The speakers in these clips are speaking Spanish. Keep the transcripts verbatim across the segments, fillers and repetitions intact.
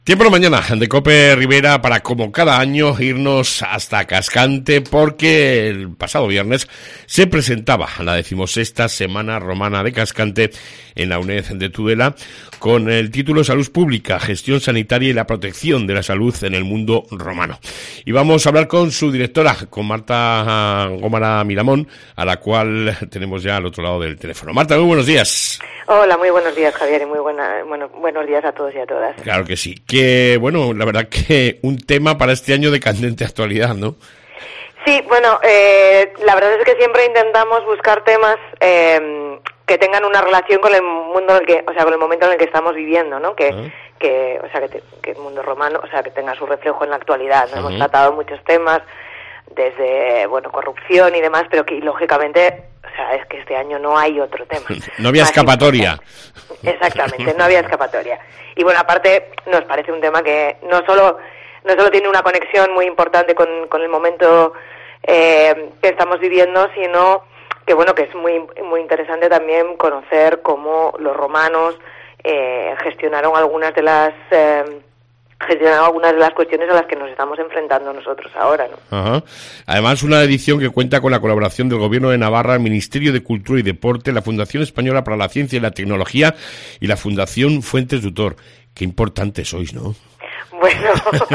Tiempo de la mañana de COPE Rivera para, como cada año, irnos hasta Cascante, porque el pasado viernes se presentaba la decimosexta Semana Romana de Cascante en la UNED de Tudela, con el título Salud Pública, Gestión Sanitaria y la Protección de la Salud en el Mundo Romano. Y vamos a hablar con su directora, con Marta Gómara Miramón, a la cual tenemos ya al otro lado del teléfono. Marta, muy buenos días. Hola, muy buenos días, Javier, y muy buena, bueno, buenos días a todos y a todas. Claro que sí. Que, bueno, la verdad que un tema para este año de candente actualidad, ¿no? Sí, bueno, eh, la verdad es que siempre intentamos buscar temas eh, que tengan una relación con el mundo en el que, o sea, con el momento en el que estamos viviendo, ¿no? Que, uh-huh. que o sea, que, te, que el mundo romano, o sea, que tenga su reflejo en la actualidad, ¿no? Uh-huh. Hemos tratado muchos temas, desde, bueno, corrupción y demás, pero que, lógicamente, o sea, es que este año no hay otro tema. No había escapatoria. Exactamente, no había escapatoria. Y bueno, aparte, nos parece un tema que no solo no solo tiene una conexión muy importante con, con el momento eh, que estamos viviendo, sino que, bueno, que es muy muy interesante también conocer cómo los romanos eh, gestionaron algunas de las... Eh, gestionar algunas de las cuestiones a las que nos estamos enfrentando nosotros ahora, ¿no? Ajá. Además, una edición que cuenta con la colaboración del Gobierno de Navarra, el Ministerio de Cultura y Deporte, la Fundación Española para la Ciencia y la Tecnología y la Fundación Fuentes Tutor. Qué importantes sois, ¿no? Bueno,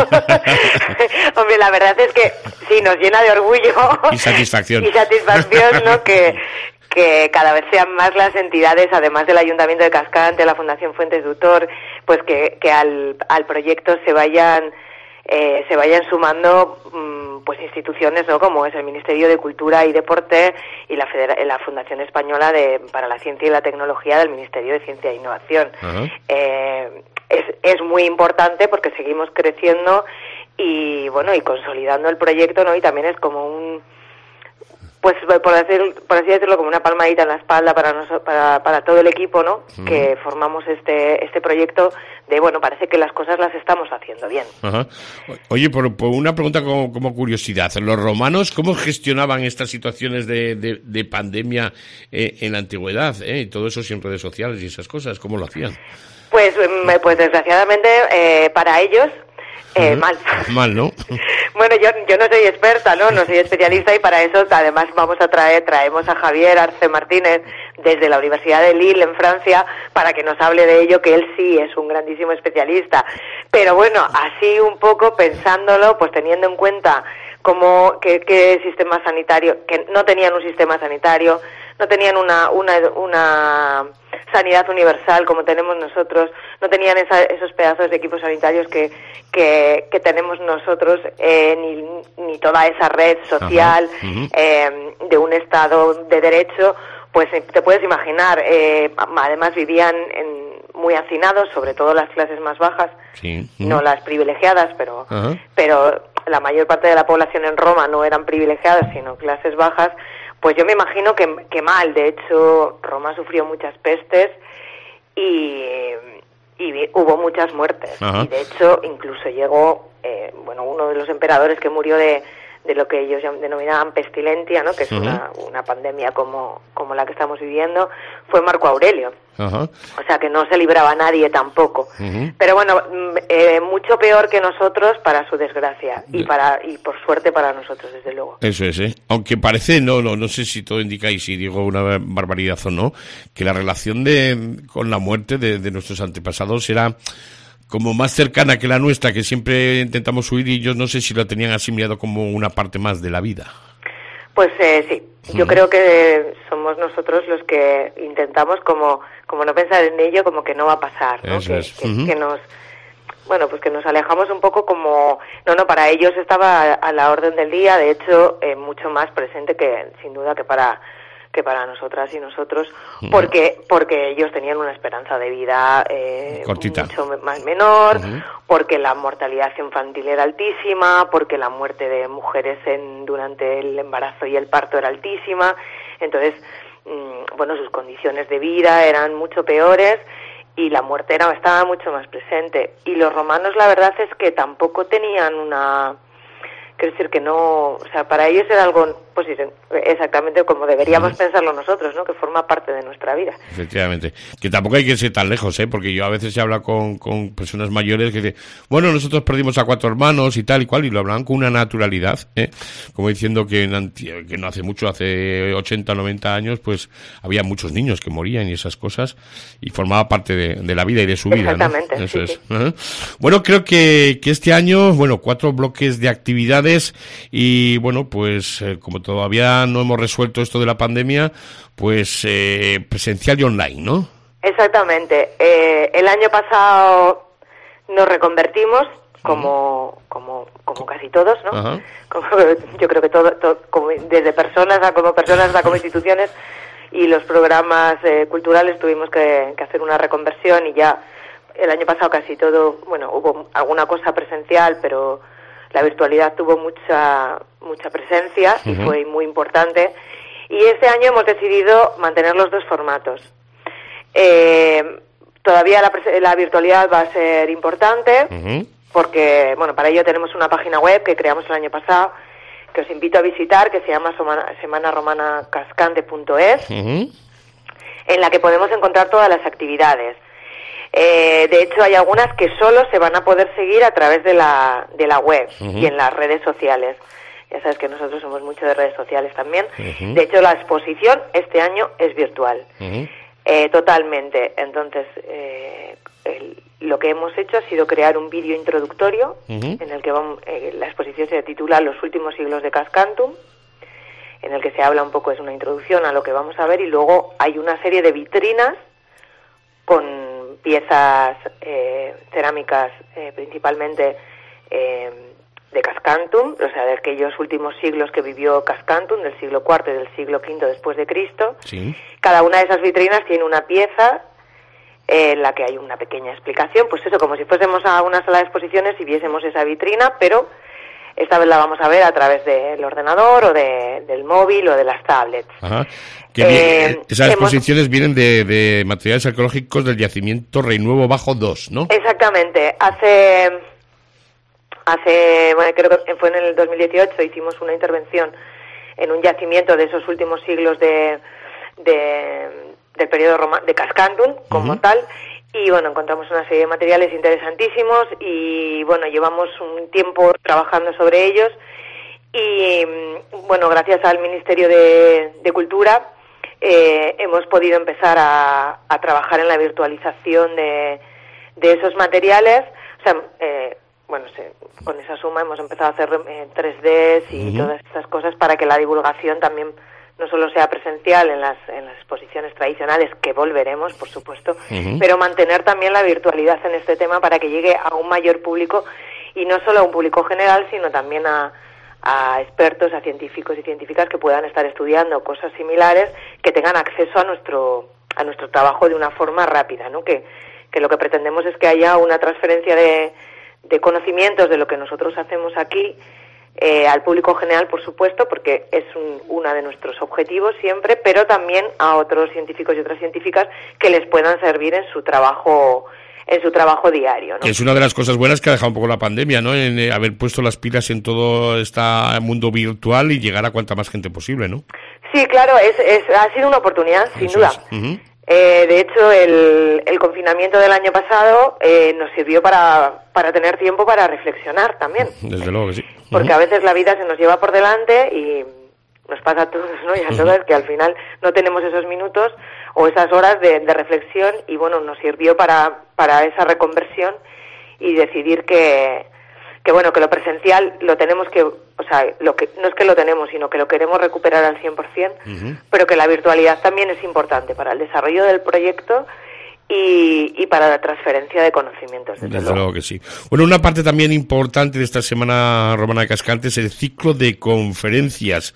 hombre, la verdad es que sí, nos llena de orgullo y satisfacción, y satisfacción, ¿no? que que cada vez sean más las entidades, además del Ayuntamiento de Cascante, la Fundación Fuentes Tutor, pues que, que al, al proyecto se vayan eh, se vayan sumando mmm, pues instituciones, ¿no? Como es el Ministerio de Cultura y Deporte y la, Federa- la Fundación Española de, para la Ciencia y la Tecnología del Ministerio de Ciencia e Innovación. Uh-huh. Eh, es, es muy importante porque seguimos creciendo y bueno y consolidando el proyecto, ¿no? Y también es como un pues por decir, por así decirlo, como una palmadita en la espalda para nosotros, para, para todo el equipo, ¿no? Uh-huh. Que formamos este este proyecto de, bueno, parece que las cosas las estamos haciendo bien. Ajá. Oye, por, por una pregunta como, como curiosidad, ¿los romanos cómo gestionaban estas situaciones de, de, de pandemia eh, en la antigüedad? Eh? Y todo eso sin redes sociales y esas cosas, ¿cómo lo hacían? Pues, pues desgraciadamente, eh, para ellos... Eh, uh-huh. Mal. Mal, ¿no? Bueno, yo yo no soy experta, ¿no? No soy especialista y para eso además vamos a traer, traemos a Javier Arce Martínez desde la Universidad de Lille en Francia para que nos hable de ello, que él sí es un grandísimo especialista. Pero bueno, así un poco pensándolo, pues teniendo en cuenta cómo, qué, qué sistema sanitario, que no tenían un sistema sanitario, no tenían una, una, una sanidad universal como tenemos nosotros, no tenían esa, esos pedazos de equipos sanitarios que, que, que tenemos nosotros, eh, ni, ni toda esa red social uh-huh. eh, de un Estado de Derecho, pues te puedes imaginar, eh, además vivían en, muy hacinados, sobre todo las clases más bajas, sí. uh-huh. no las privilegiadas, pero, uh-huh. pero la mayor parte de la población en Roma no eran privilegiadas, sino clases bajas. Pues yo me imagino que, que mal. De hecho, Roma sufrió muchas pestes y, y hubo muchas muertes. Ajá. Y de hecho, incluso llegó, eh, bueno, uno de los emperadores que murió de, de lo que ellos denominaban pestilentia, ¿no? Que es uh-huh. una, una pandemia como, como la que estamos viviendo, fue Marco Aurelio. Uh-huh. O sea que no se libraba nadie tampoco. Uh-huh. Pero bueno, eh, mucho peor que nosotros para su desgracia y para y por suerte para nosotros, desde luego. Eso es, ¿eh? Aunque parece, no, no, no sé si todo indica y si digo una barbaridad o no, que la relación de con la muerte de, de nuestros antepasados era como más cercana que la nuestra, que siempre intentamos huir, y yo no sé si lo tenían asimilado como una parte más de la vida. Pues eh, sí, yo uh-huh. creo que somos nosotros los que intentamos como como no pensar en ello, como que no va a pasar, ¿no? Eso que, es. que, Uh-huh. que nos bueno, pues que nos alejamos un poco como no, no, para ellos estaba a, a la orden del día, de hecho, eh, mucho más presente que sin duda que para que para nosotras y nosotros, uh-huh. porque porque ellos tenían una esperanza de vida eh, mucho más menor, uh-huh. porque la mortalidad infantil era altísima, porque la muerte de mujeres en durante el embarazo y el parto era altísima, entonces, mmm, bueno, sus condiciones de vida eran mucho peores y la muerte era, estaba mucho más presente. Y los romanos, la verdad es que tampoco tenían una... Quiero decir que no... O sea, para ellos era algo pues exactamente como deberíamos uh-huh. pensarlo nosotros, ¿no? Que forma parte de nuestra vida. Efectivamente. Que tampoco hay que ser tan lejos, ¿eh? Porque yo a veces se habla con, con personas mayores que dicen, bueno, nosotros perdimos a cuatro hermanos y tal y cual, y lo hablan con una naturalidad, ¿eh? Como diciendo que, en, que no hace mucho, hace ochenta, noventa años, pues había muchos niños que morían y esas cosas, y formaba parte de, de la vida y de su vida, exactamente, ¿no? Eso sí, es. Sí. Uh-huh. Bueno, creo que, que este año, bueno, cuatro bloques de actividades y, bueno, pues eh, como todavía no hemos resuelto esto de la pandemia, pues eh, presencial y online, ¿no? Exactamente. Eh, el año pasado nos reconvertimos, como como como casi todos, ¿no? Uh-huh. Como, yo creo que todo, todo como desde personas a como personas a como instituciones, y los programas eh, culturales tuvimos que, que hacer una reconversión, y ya el año pasado casi todo, bueno, hubo alguna cosa presencial, pero la virtualidad tuvo mucha mucha presencia uh-huh. y fue muy importante. Y este año hemos decidido mantener los dos formatos. Eh, todavía la, la virtualidad va a ser importante, uh-huh. porque, bueno, para ello tenemos una página web que creamos el año pasado, que os invito a visitar, que se llama semana romana cascante punto es, uh-huh. en la que podemos encontrar todas las actividades. Eh, de hecho, hay algunas que solo se van a poder seguir a través de la, de la web uh-huh. y en las redes sociales. Ya sabes que nosotros somos mucho de redes sociales también. Uh-huh. De hecho, la exposición este año es virtual. Uh-huh. Eh, totalmente. Entonces, eh, el, lo que hemos hecho ha sido crear un vídeo introductorio uh-huh. en el que vamos, eh, la exposición se titula Los últimos siglos de Cascantum, en el que se habla un poco, es una introducción a lo que vamos a ver, y luego hay una serie de vitrinas con piezas eh, cerámicas eh, principalmente eh, de Cascantum, o sea, de aquellos últimos siglos que vivió Cascantum, del siglo cuarto y del siglo quinto después de Cristo. Sí. Cada una de esas vitrinas tiene una pieza eh, en la que hay una pequeña explicación, pues eso, como si fuésemos a una sala de exposiciones y viésemos esa vitrina, pero esta vez la vamos a ver a través del ordenador o de, del móvil o de las tablets. Ajá. Que eh, bien, esas hemos... exposiciones vienen de, de materiales arqueológicos del yacimiento Reinuevo Bajo dos, ¿no? Exactamente. Hace, hace bueno, creo que fue en el dos mil dieciocho, hicimos una intervención en un yacimiento de esos últimos siglos de, de del periodo romano, de Cascantum, como uh-huh. tal. Y bueno, encontramos una serie de materiales interesantísimos y bueno, llevamos un tiempo trabajando sobre ellos y bueno, gracias al Ministerio de, de Cultura eh, hemos podido empezar a, a trabajar en la virtualización de, de esos materiales. O sea, eh, bueno, se, con esa suma hemos empezado a hacer eh, tres D y uh-huh. todas estas cosas para que la divulgación también no solo sea presencial en las en las exposiciones tradicionales, que volveremos, por supuesto, uh-huh. pero mantener también la virtualidad en este tema para que llegue a un mayor público, y no solo a un público general, sino también a, a expertos, a científicos y científicas que puedan estar estudiando cosas similares, que tengan acceso a nuestro a nuestro trabajo de una forma rápida, ¿no? Que, que lo que pretendemos es que haya una transferencia de, de conocimientos de lo que nosotros hacemos aquí, Eh, al público general, por supuesto, porque es un, uno de nuestros objetivos siempre, pero también a otros científicos y otras científicas que les puedan servir en su trabajo en su trabajo diario, ¿no? Es una de las cosas buenas que ha dejado un poco la pandemia, ¿no? En eh, haber puesto las pilas en todo este mundo virtual y llegar a cuanta más gente posible, ¿no? Sí, claro, es, es ha sido una oportunidad, sin Eso duda. Es. Uh-huh. Eh, de hecho, el, el confinamiento del año pasado eh, nos sirvió para, para tener tiempo para reflexionar también. Desde luego que sí. Uh-huh. Porque a veces la vida se nos lleva por delante y nos pasa a todos, ¿no? Y a todas, que al final no tenemos esos minutos o esas horas de, de reflexión, y bueno, nos sirvió para, para esa reconversión y decidir que, que bueno, que lo presencial lo tenemos que, o sea, lo que no es que lo tenemos, sino que lo queremos recuperar al cien por ciento, uh-huh. pero que la virtualidad también es importante para el desarrollo del proyecto y, y para la transferencia de conocimientos. Desde, desde luego. luego que sí. Bueno, una parte también importante de esta Semana Romana de Cascante es el ciclo de conferencias,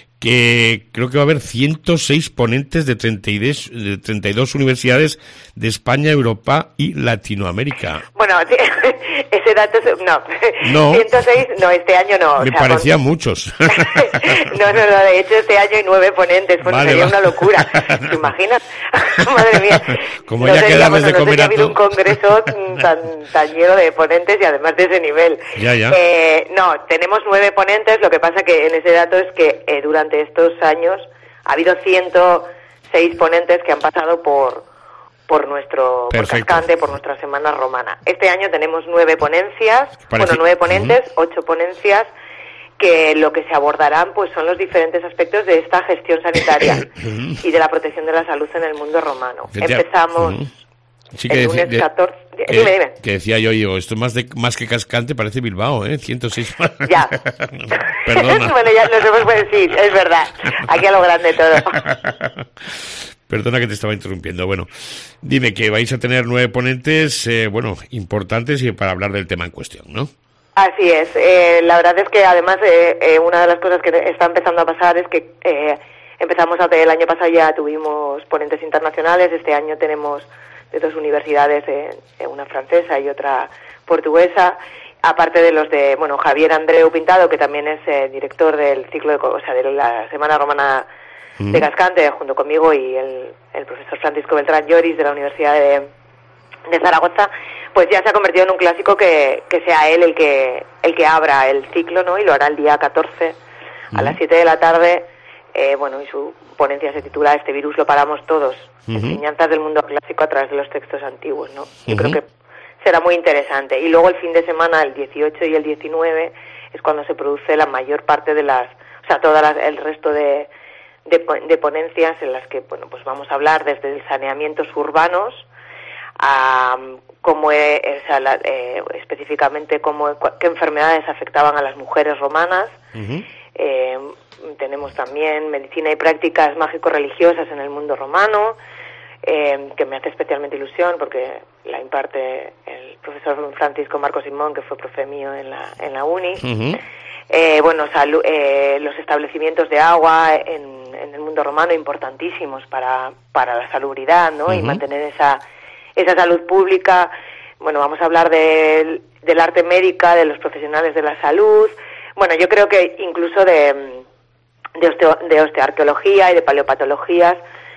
que creo que va a haber ciento seis ponentes de treinta y dos, de treinta y dos universidades de España, Europa y Latinoamérica. Bueno, ese dato es, no, no, ciento seis, no, este año no. Me o sea, parecían con... muchos. no, no, no, de hecho este año hay nueve ponentes, pues vale, sería va. una locura. ¿Te imaginas? Madre mía. Como no ya quedamos de no comer ha a habido un congreso tan, tan lleno de ponentes y además de ese nivel. Ya, ya. Eh, no, tenemos nueve ponentes, lo que pasa que en ese dato es que eh, durante durante estos años ha habido ciento seis ponentes que han pasado por por nuestro por Cascante, por nuestra Semana Romana. Este año tenemos nueve ponencias, Parece... bueno, nueve ponentes, uh-huh. ocho ponencias, que lo que se abordarán pues son los diferentes aspectos de esta gestión sanitaria y de la protección de la salud en el mundo romano. Empezamos uh-huh. sí, que el lunes de, catorce... Que, dime, dime. Que decía yo, digo, esto más de más que Cascante parece Bilbao, ¿eh? ciento seis... Ya. Perdona. Bueno, ya nos hemos pues sí, es verdad. Aquí a lo grande todo. Perdona que te estaba interrumpiendo. Bueno, dime que vais a tener nueve ponentes, eh, bueno, importantes y para hablar del tema en cuestión, ¿no? Así es. Eh, la verdad es que además eh, eh, una de las cosas que está empezando a pasar es que eh, empezamos a el año pasado ya tuvimos ponentes internacionales. Este año tenemos de dos universidades, eh, una francesa y otra portuguesa, aparte de los de, bueno, Javier Andreu Pintado, que también es eh, director del ciclo de, o sea, de la Semana Romana de Cascante, junto conmigo, y el, el profesor Francisco Beltrán Lloris de la Universidad de, de Zaragoza, pues ya se ha convertido en un clásico que, que sea él el que el que abra el ciclo, ¿no? Y lo hará el día catorce uh-huh. a las siete de la tarde. Eh, bueno, y su ponencia se titula Este virus lo paramos todos, uh-huh. enseñanzas del mundo clásico a través de los textos antiguos, ¿no? Yo uh-huh. creo que será muy interesante. Y luego el fin de semana, el dieciocho y el diecinueve, es cuando se produce la mayor parte de las, o sea, todo el resto de De, de ponencias en las que, bueno, pues vamos a hablar desde el saneamientos urbanos a cómo eh, o sea, la, eh, específicamente cómo, qué enfermedades afectaban a las mujeres romanas. Uh-huh. Eh, tenemos también medicina y prácticas mágico-religiosas en el mundo romano, eh, que me hace especialmente ilusión porque la imparte el profesor Francisco Marco Simón, que fue profe mío en la, en la uni. Uh-huh. Eh, bueno, salu- eh, los establecimientos de agua en, en el mundo romano importantísimos para, para la salubridad, ¿no? Uh-huh. Y mantener esa, esa salud pública. Bueno, vamos a hablar del, del arte médica, de los profesionales de la salud. Bueno, yo creo que incluso de, de, osteo, de osteoarqueología y de paleopatologías,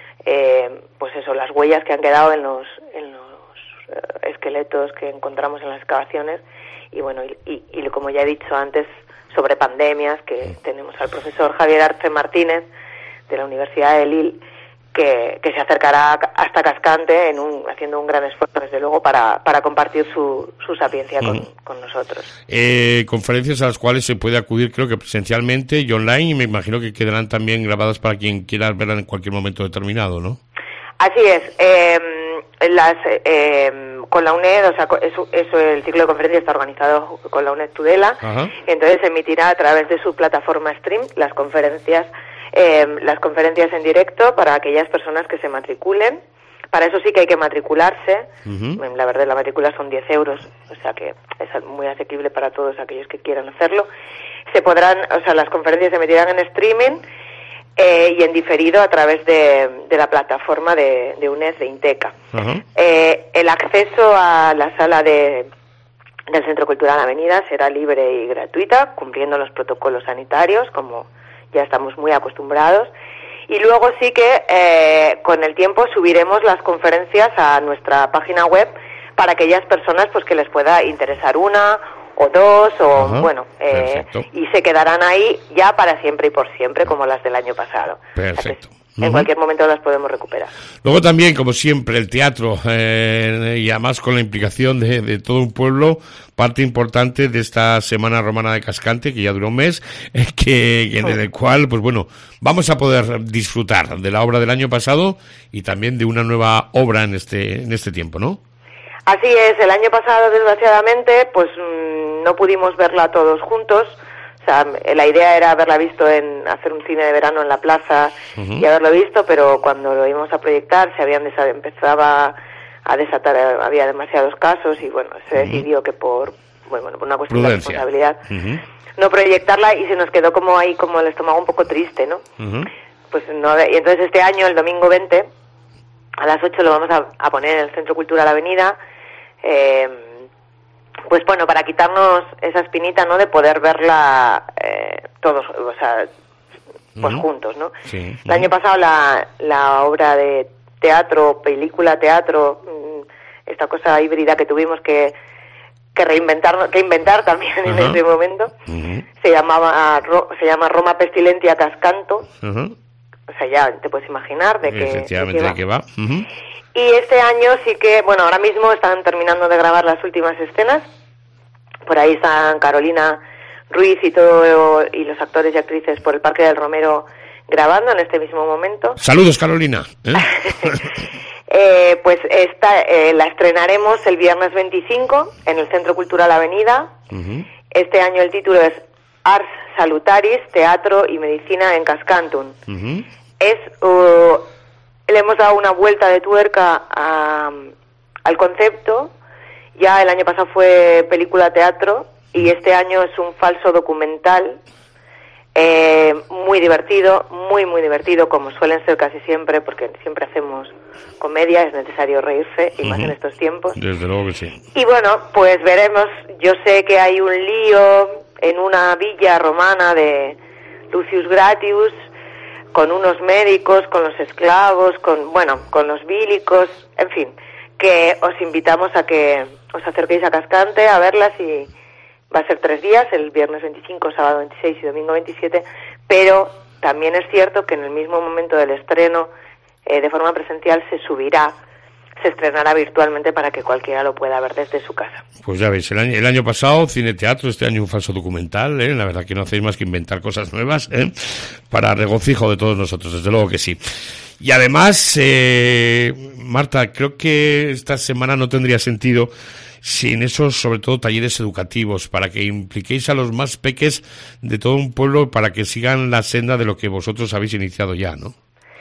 eh, pues eso, las huellas que han quedado en los, en los uh, esqueletos que encontramos en las excavaciones. Y bueno, y, y, y como ya he dicho antes, sobre pandemias, que tenemos al profesor Javier Arce Martínez de la Universidad de Lille, que, que se acercará hasta Cascante en un, haciendo un gran esfuerzo, desde luego, para, para compartir su, su sapiencia con, mm. con nosotros. Eh, conferencias a las cuales se puede acudir, creo que presencialmente y online, y me imagino que quedarán también grabadas para quien quiera verlas en cualquier momento determinado, ¿no? Así es. Eh, las eh, con la UNED, o sea, eso, eso, el ciclo de conferencias está organizado con la UNED Tudela. Ajá. Entonces se emitirá a través de su plataforma Stream las conferencias, eh, las conferencias en directo para aquellas personas que se matriculen. Para eso sí que hay que matricularse. Uh-huh. La verdad, la matrícula son diez euros, o sea que es muy asequible para todos aquellos que quieran hacerlo. Se podrán, o sea, las conferencias se emitirán en streaming. Eh, y en diferido a través de, de la plataforma de, de UNED, de Inteca. Uh-huh. Eh, el acceso a la sala de, del Centro Cultural Avenida será libre y gratuita, cumpliendo los protocolos sanitarios, como ya estamos muy acostumbrados. Y luego sí que eh, con el tiempo subiremos las conferencias a nuestra página web para aquellas personas pues que les pueda interesar una o dos, o Ajá, bueno, eh, y se quedarán ahí ya para siempre y por siempre, como las del año pasado. Perfecto. En uh-huh. cualquier momento las podemos recuperar. Luego también, como siempre, el teatro, eh, y además con la implicación de, de todo un pueblo, parte importante de esta Semana Romana de Cascante, que ya duró un mes, eh, que, que uh-huh. en el cual, pues bueno, vamos a poder disfrutar de la obra del año pasado y también de una nueva obra en este, en este tiempo, ¿no? Así es, el año pasado, desgraciadamente, pues mmm, no pudimos verla todos juntos. O sea, la idea era haberla visto en hacer un cine de verano en la plaza uh-huh. y haberlo visto, pero cuando lo íbamos a proyectar se habían desa- empezaba a desatar, había demasiados casos y bueno, se uh-huh. decidió que por bueno, por una cuestión Prudencia. de responsabilidad uh-huh. no proyectarla, y se nos quedó como ahí como el estómago un poco triste, ¿no? Uh-huh. Pues no, y entonces este año, el domingo veinte, a las ocho lo vamos a, a poner en el Centro Cultural Avenida. Eh, pues bueno, para quitarnos esa espinita, ¿no?, de poder verla eh, todos, o sea, pues uh-huh. juntos, ¿no? Sí, uh-huh. El año pasado la, la obra de teatro, película, teatro, esta cosa híbrida que tuvimos, que que reinventar, que inventar también uh-huh. en ese momento. Uh-huh. Se llamaba se llama Roma Pestilentia Cascanto. Uh-huh. O sea, ya te puedes imaginar de qué Efectivamente, de qué va. Uh-huh. Y este año sí que, bueno, ahora mismo están terminando de grabar las últimas escenas. Por ahí están Carolina Ruiz y todo y los actores y actrices por el Parque del Romero grabando en este mismo momento. Saludos, Carolina. ¿Eh? eh, pues esta eh, la estrenaremos el viernes veinticinco en el Centro Cultural Avenida. Uh-huh. Este año el título es Ars Salutaris, Teatro y Medicina en Cascantum. Uh-huh. Es, uh, le hemos dado una vuelta de tuerca a, al concepto. Ya el año pasado fue película-teatro y este año es un falso documental eh, muy divertido, muy muy divertido, como suelen ser casi siempre, porque siempre hacemos comedia, es necesario reírse, y uh-huh. más en estos tiempos. Desde luego que sí. Y bueno, pues veremos. Yo sé que hay un lío en una villa romana de Lucius Gratius, con unos médicos, con los esclavos, con, bueno, con los bílicos, en fin, que os invitamos a que os acerquéis a Cascante a verlas, y va a ser tres días, el viernes veinticinco, sábado veintiséis y domingo veintisiete, pero también es cierto que en el mismo momento del estreno, eh, de forma presencial, se subirá, se estrenará virtualmente para que cualquiera lo pueda ver desde su casa. Pues ya veis, el año, el año pasado cine-teatro, este año un falso documental, ¿eh? La verdad que no hacéis más que inventar cosas nuevas, ¿eh? Para regocijo de todos nosotros, desde luego que sí. Y además, eh, Marta, creo que esta semana no tendría sentido sin esos, sobre todo, talleres educativos, para que impliquéis a los más peques de todo un pueblo para que sigan la senda de lo que vosotros habéis iniciado ya, ¿no?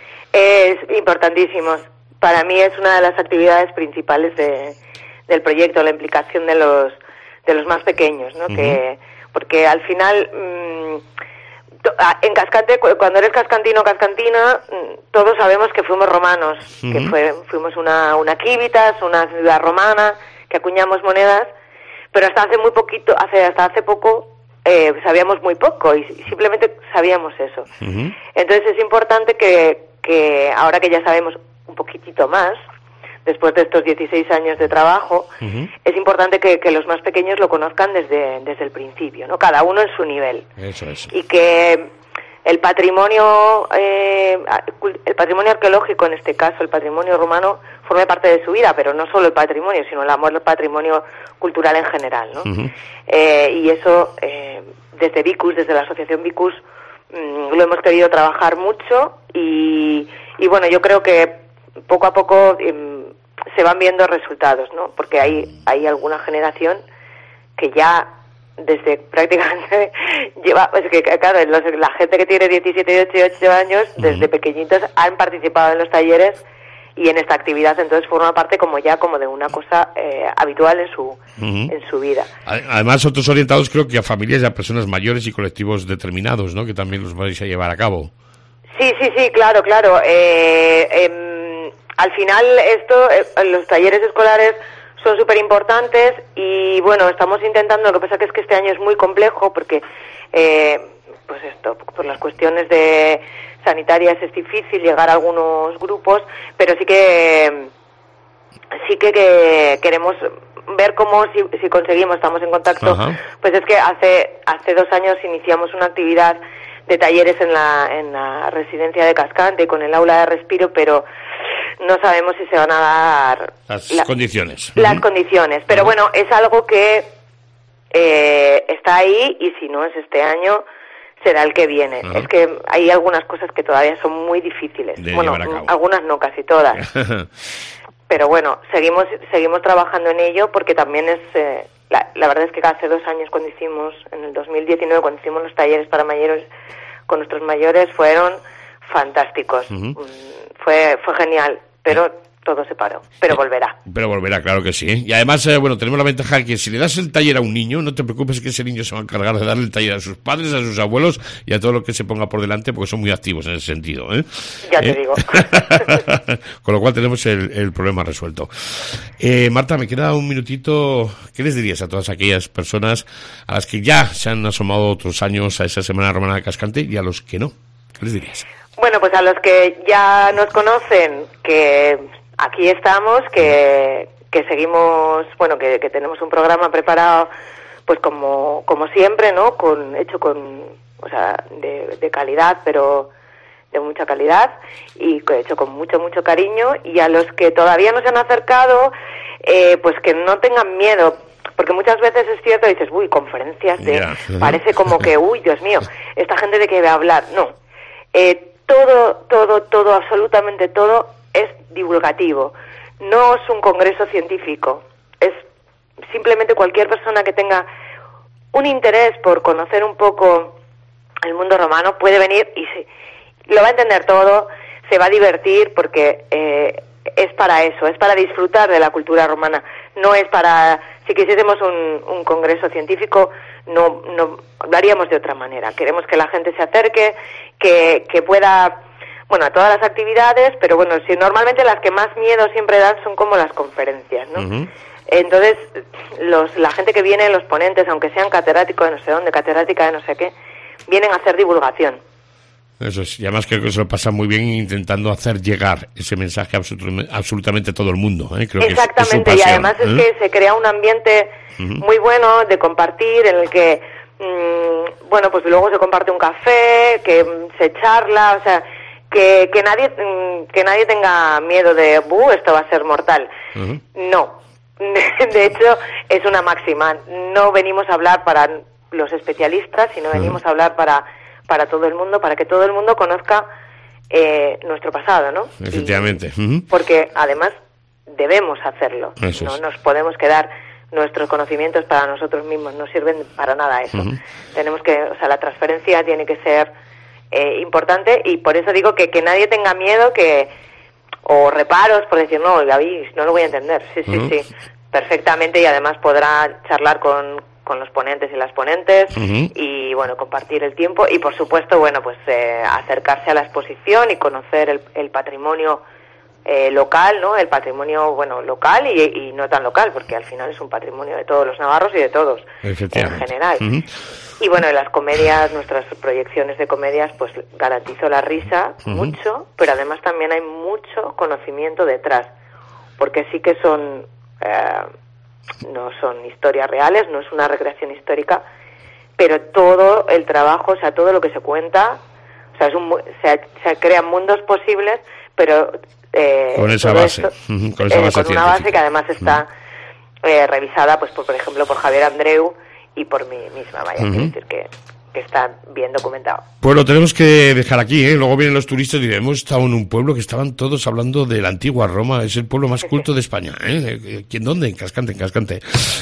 Es importantísimo. Para mí es una de las actividades principales de, del proyecto, la implicación de los de los más pequeños, ¿no? Uh-huh. Que porque al final mmm, to, en Cascante, cuando eres cascantino o cascantina, todos sabemos que fuimos romanos, uh-huh. que fue, fuimos una una Civitas, una ciudad romana, que acuñamos monedas, pero hasta hace muy poquito, hace hasta hace poco eh, sabíamos muy poco y simplemente sabíamos eso. Uh-huh. Entonces es importante que que ahora que ya sabemos un poquitito más, después de estos dieciséis años de trabajo, uh-huh. es importante que, que los más pequeños lo conozcan desde, desde el principio, ¿no? Cada uno en su nivel. Eso es. Y que el patrimonio, eh, el patrimonio arqueológico, en este caso, el patrimonio romano, forme parte de su vida, pero no solo el patrimonio, sino el amor al patrimonio cultural en general, ¿no? Uh-huh. Eh, y eso, eh, desde Vicus, desde la asociación Vicus, mmm, lo hemos querido trabajar mucho y, y bueno, yo creo que poco a poco eh, se van viendo resultados, ¿no? Porque hay, hay alguna generación que ya desde prácticamente lleva, pues que claro, los, la gente que tiene diecisiete y dieciocho años, uh-huh. desde pequeñitos han participado en los talleres y en esta actividad, entonces forma parte como ya como de una cosa eh, habitual en su uh-huh. en su vida. Además, otros orientados creo que a familias y a personas mayores y colectivos determinados, ¿no? Que también los vais a llevar a cabo. Sí, sí, sí, claro, claro. Eh, eh, al final esto, eh, los talleres escolares son súper importantes y bueno, estamos intentando, lo que pasa que es que este año es muy complejo porque eh, pues esto, por las cuestiones de sanitarias es difícil llegar a algunos grupos, pero sí que sí que, que queremos ver cómo si, si conseguimos, estamos en contacto. Ajá. Pues es que hace hace dos años iniciamos una actividad de talleres en la en la residencia de Cascante con el aula de respiro, pero no sabemos si se van a dar las la, condiciones. Las uh-huh. condiciones, pero uh-huh. bueno, es algo que eh, está ahí y si no es este año será el que viene. Uh-huh. Es que hay algunas cosas que todavía son muy difíciles. De bueno, algunas no, casi todas. Pero bueno, seguimos seguimos trabajando en ello porque también es eh, la, la verdad es que hace dos años cuando hicimos, en el dos mil diecinueve, cuando hicimos los talleres para mayores con nuestros mayores, fueron fantásticos. Uh-huh. Fue fue genial, pero todo se paró, pero volverá. Pero volverá, claro que sí. Y además, eh, bueno, tenemos la ventaja de que si le das el taller a un niño, no te preocupes que ese niño se va a encargar de darle el taller a sus padres, a sus abuelos y a todo lo que se ponga por delante, porque son muy activos en ese sentido, ¿eh? Ya ¿Eh? te digo. Con lo cual tenemos el, el problema resuelto. Eh, Marta, me queda un minutito. ¿Qué les dirías a todas aquellas personas a las que ya se han asomado otros años a esa Semana Romana de Cascante y a los que no? ¿Qué les dirías? Bueno, pues a los que ya nos conocen, que aquí estamos, que, que seguimos, bueno, que, que tenemos un programa preparado, pues como, como siempre, ¿no? Con, hecho con, o sea, de, de calidad, pero de mucha calidad, y hecho con mucho, mucho cariño, y a los que todavía no se han acercado, eh, pues que no tengan miedo, porque muchas veces es cierto, dices, uy, conferencias de, yeah. parece como que, uy, Dios mío, esta gente de qué va a hablar. No, eh, todo, todo, todo, absolutamente todo es divulgativo, no es un congreso científico, es simplemente cualquier persona que tenga un interés por conocer un poco el mundo romano puede venir y se, lo va a entender todo, se va a divertir, porque eh, es para eso, es para disfrutar de la cultura romana, no es para, si quisiésemos un, un congreso científico, no, no lo haríamos de otra manera. Queremos que la gente se acerque, que, que pueda, bueno, a todas las actividades, pero bueno, si normalmente las que más miedo siempre dan son como las conferencias, ¿no? Uh-huh. Entonces, los, la gente que viene, los ponentes, aunque sean catedráticos de no sé dónde, catedrática de no sé qué, vienen a hacer divulgación. Eso es, y además creo que se lo pasa muy bien intentando hacer llegar ese mensaje a absolutamente, absolutamente todo el mundo, ¿eh? Creo Exactamente, que es, es y además ¿eh? es que se crea un ambiente uh-huh. muy bueno de compartir, en el que, mmm, bueno, pues luego se comparte un café, que mmm, se charla, o sea, que, que nadie mmm, que nadie tenga miedo de, buh, esto va a ser mortal. Uh-huh. No, de hecho es una máxima, no venimos a hablar para los especialistas, sino venimos uh-huh. a hablar para... para todo el mundo, para que todo el mundo conozca eh, nuestro pasado, ¿no? Efectivamente. Y, uh-huh. Porque además debemos hacerlo. Eso no es. nos podemos quedar nuestros conocimientos para nosotros mismos, no sirven para nada eso. Uh-huh. Tenemos que, o sea, la transferencia tiene que ser eh, importante, y por eso digo que, que nadie tenga miedo, que o reparos por decir, no, Gaby, no lo voy a entender. Sí, sí, uh-huh. sí, perfectamente, y además podrá charlar con con los ponentes y las ponentes uh-huh. y bueno, compartir el tiempo y por supuesto, bueno, pues eh, acercarse a la exposición y conocer el, el patrimonio eh, local, ¿no? El patrimonio, bueno, local y, y no tan local, porque al final es un patrimonio de todos los navarros y de todos en general. Uh-huh. Y bueno, en las comedias, nuestras proyecciones de comedias, pues garantizo la risa uh-huh. mucho, pero además también hay mucho conocimiento detrás, porque sí que son... Eh, no son historias reales, no es una recreación histórica, pero todo el trabajo, o sea, todo lo que se cuenta, o sea, es un, se, se crean mundos posibles, pero eh, con esa base, esto, uh-huh, con, esa base eh, con una base que además está uh-huh. eh, revisada, pues por, por ejemplo, por Javier Andreu y por mí misma, vaya, uh-huh. quiero decir que que está bien documentado. Pues lo tenemos que dejar aquí, ¿eh? Luego vienen los turistas y dirán, hemos estado en un pueblo que estaban todos hablando de la antigua Roma, es el pueblo más culto de España, ¿eh? ¿En dónde? En Cascante, en Cascante.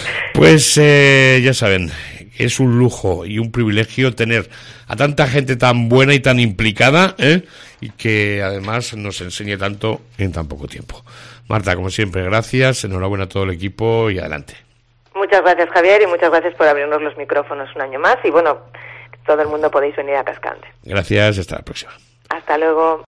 Pues eh, ya saben, es un lujo y un privilegio tener a tanta gente tan buena y tan implicada, ¿eh? Y que además nos enseñe tanto en tan poco tiempo. Marta, como siempre, gracias, enhorabuena a todo el equipo y adelante. Muchas gracias, Javier, y muchas gracias por abrirnos los micrófonos un año más, y bueno, todo el mundo podéis venir a Cascante. Gracias, hasta la próxima. Hasta luego.